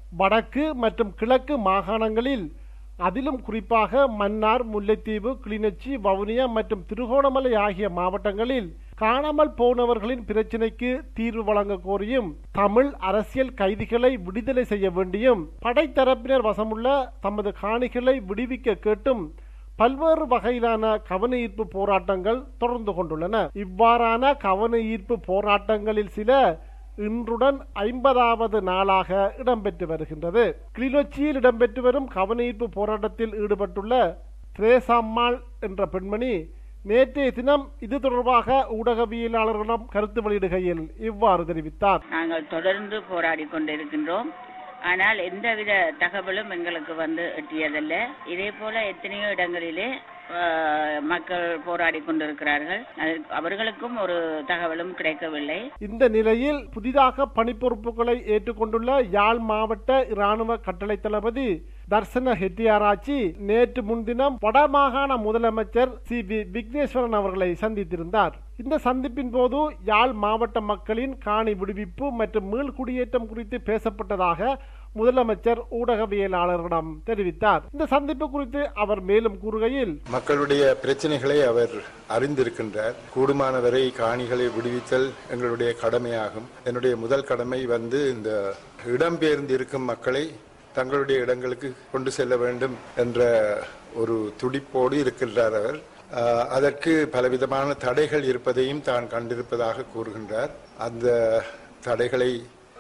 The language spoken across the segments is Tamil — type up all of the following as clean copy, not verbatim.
வடக்கு மற்றும் கிழக்கு மாகாணங்களில், அதிலும் குறிப்பாக மன்னார், முல்லைத்தீவு, கிளிநொச்சி, வவுனியா மற்றும் திருகோணமலை ஆகிய மாவட்டங்களில் காணாமல் போனவர்களின் பிரச்சினைக்கு தீர்வு வழங்க கோரியும், தமிழ் அரசியல் கைதிகளை விடுதலை செய்ய வேண்டியும், படைத்தரப்பினர் வசமுள்ள தமது காணிகளை விடுவிக்க கேட்டும் பல்வேறு வகையிலான கவன ஈர்ப்பு போராட்டங்கள் தொடர்ந்து கொண்டுள்ளன. இவ்வாறான கவன ஈர்ப்பு போராட்டங்களில் சில இன்றுடன் 50வது நாளாக இடம்பெற்று வருகின்றது. கிளிநொச்சியில் இடம்பெற்று வரும் கவன ஈர்ப்பு போராட்டத்தில் ஈடுபட்டுள்ள திரேசாம்மாள் என்ற பெண்மணி நேற்றைய தினம் இது தொடர்பாக ஊடகவியலாளர்களிடம் கருத்து வெளியிடுகையில் இவ்வாறு தெரிவித்தார். நாங்கள் தொடர்ந்து போராடி கொண்டிருக்கின்றோம். ஆனால் எந்தவித தகவலும் எங்களுக்கு எட்டியதில்லை. இதே போல எத்தனையோ இடங்களிலே மக்கள் போராடி கொண்டிருக்கிறார்கள். அவர்களுக்கும் ஒரு தகவலும் கிடைக்கவில்லை. இந்த நிலையில் புதிதாக பணிப்பொறுப்புகளை ஏற்றுக்கொண்டுள்ள யாழ் மாவட்ட இராணுவ கட்டளை தளபதி தர்சன ஹெட்டியாராச்சி நேற்று முன்தினம் வடமாகாண முதலமைச்சர் சி.வி. விக்னேஸ்வரன் அவர்களை சந்தித்திருந்தார். இந்த சந்திப்பின் போது யாழ் மாவட்ட மக்களின் காணி விடுவிப்பு மற்றும் மீள்குடியேற்றம் குறித்து பேசப்பட்டதாக முதலமைச்சர் ஊடகவியலாளர்களிடம் தெரிவித்தார். இந்த சந்திப்பு குறித்து அவர் மேலும் கூறுகையில், மக்களுடைய பிரச்சனைகளை அவர் அறிந்திருக்கின்றார். கூடுமானவரை காணிகளை விடுவித்தல் எங்களுடைய கடமையாகும். என்னுடைய முதல் கடமை இந்த இடம்பெயர்ந்து இருக்கும் மக்களை தங்களுடைய இடங்களுக்கு கொண்டு செல்ல வேண்டும் என்ற ஒரு துடிப்போடு இருக்கின்றார் அவர். அதற்கு பலவிதமான தடைகள் இருப்பதையும் தான் கண்டிருப்பதாக கூறுகின்றார். அந்த தடைகளை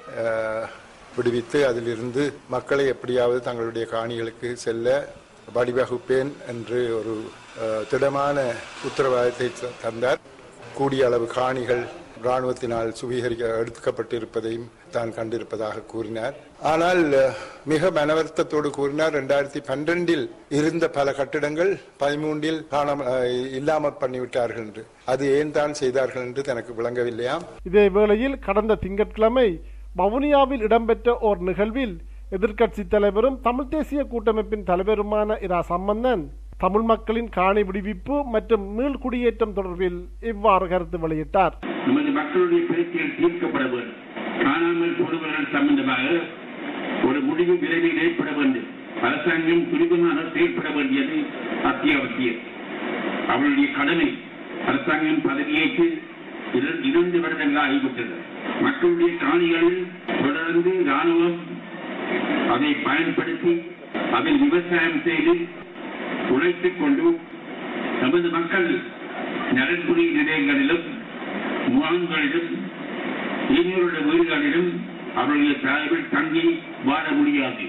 விடுவித்து அதிலிருந்து மக்களை எப்படியாவது தங்களுடைய காணிகளுக்கு செல்ல வழிவகுப்பேன் என்று ஒரு திடமான உத்தரவாதத்தை தந்தார். கூடிய அளவு காணிகள் இராணுவத்தினால் எடுக்கப்பட்டிருப்பதையும் தான் கண்டிருப்பதாக கூறினார். ஆனால் மிக மனவருத்தத்தோடு கூறினார், 2012 இருந்த பல கட்டிடங்கள் 13 இல்லாமல் பண்ணிவிட்டார்கள் என்று. அது ஏன் தான் செய்தார்கள் என்று தனக்கு விளங்கவில்லையாம். இதே வேளையில் கடந்த திங்கட்கிழமை வவுனியாவில் இடம்பெற்ற ஓர் நிகழ்வில் எதிர்க்கட்சி தலைவரும் தமிழ் தேசிய கூட்டமைப்பின் தலைவருமான இரா சம்பந்தன் தமிழ் மக்களின் காணி விடுவிப்பு மற்றும் மீள்குடியேற்றம் தொடர்பில் இவ்வாறு கருத்து வெளியிட்டார். நமது மக்களுடைய பிரச்சனைகள் தீர்க்கப்பட வேண்டும். காணாமல் போனவர்கள் சம்பந்தமாக ஒரு முடிவு விரைவில் ஏற்பட வேண்டும். அரசாங்கம் துரிதமாக செயல்பட வேண்டியது அத்தியாவசியம். அவருடைய கடமை. அரசாங்கம் பதவியேற்று 2 வருடங்கள் ஆகிவிட்டது. மக்களுடைய காணிகளில் தொடர்ந்து இராணுவம் அதை பயன்படுத்தி அதில் விவசாயம் செய்து உழைத்துக் கொண்டு நமது மக்கள் நலன்புரி நிலையங்களிலும் முகாம்களிலும் இனியோருடைய வீடுகளிலும் அவருடைய தலைவில் தங்கி வாழ முடியாது.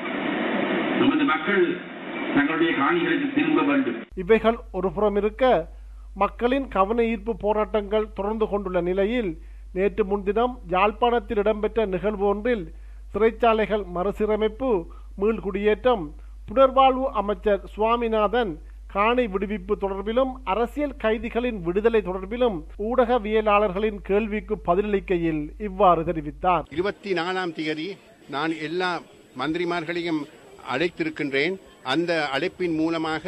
நமது மக்கள் தங்களுடைய காணிகளுக்கு திரும்ப வேண்டும். இவைகள் ஒருபுறம் இருக்க, மக்களின் கவன ஈர்ப்பு போராட்டங்கள் தொடர்ந்து கொண்டுள்ள நிலையில் நேற்று முன்தினம் யாழ்ப்பாணத்தில் இடம்பெற்ற நிகழ்வு ஒன்றில் சிறைச்சாலைகள் மறுசீரமைப்பு, மீள்குடியேற்றம், புனர்வாழ்வு அமைச்சர் சுவாமிநாதன் காணி விடுவிப்பு தொடர்பிலும் அரசியல் கைதிகளின் விடுதலை தொடர்பிலும் ஊடகவியலாளர்களின் கேள்விக்கு பதிலளிக்கையில் இவ்வாறு தெரிவித்தார். 24ஆம் தேதி நான் எல்லா மந்திரிமார்களையும் அழைத்திருக்கின்றேன். அந்த அழைப்பின் மூலமாக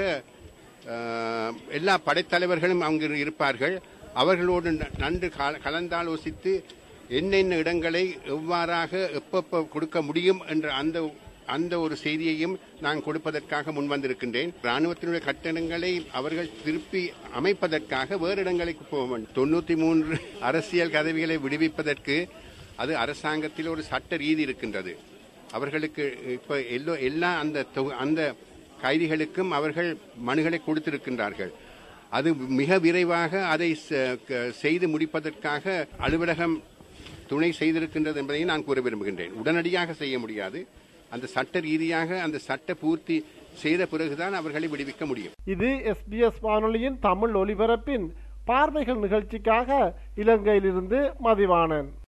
எல்லா படைத்தலைவர்களும் அங்கு இருப்பார்கள். அவர்களோடு நன்கு கலந்தாலோசித்து என்னென்ன இடங்களை எவ்வாறாக எப்பப்ப கொடுக்க முடியும் என்ற அந்த ஒரு செய்தியையும் நான் கொடுப்பதற்காக முன்வந்திருக்கின்றேன். இராணுவத்தினுடைய கட்டணங்களை அவர்கள் திருப்பி அமைப்பதற்காக வேறு இடங்களுக்கு போக வேண்டும். 93 அரசியல் பதவிகளை விடுவிப்பதற்கு அது அரசாங்கத்தில் ஒரு சட்ட ரீதி இருக்கின்றது. அவர்களுக்கு இப்ப எல்லா அந்த கைதிகளுக்கும் அவர்கள் மனுகளை கொடுத்திருக்கின்றார்கள். அது மிக விரைவாக அதை செய்து முடிப்பதற்காக அலுவலகம் துணை செய்திருக்கின்றது என்பதை நான் கூற விரும்புகின்றேன். உடனடியாக செய்ய முடியாது. அந்த சட்ட ரீதியாக அந்த சட்ட பூர்த்தி செய்த பிறகுதான் அவர்களை விடுவிக்க முடியும். இது SBS வானொலியின் தமிழ் ஒலிபரப்பின் பார்வைகள் நிகழ்ச்சிக்காக இலங்கையிலிருந்து மதிவாணன்.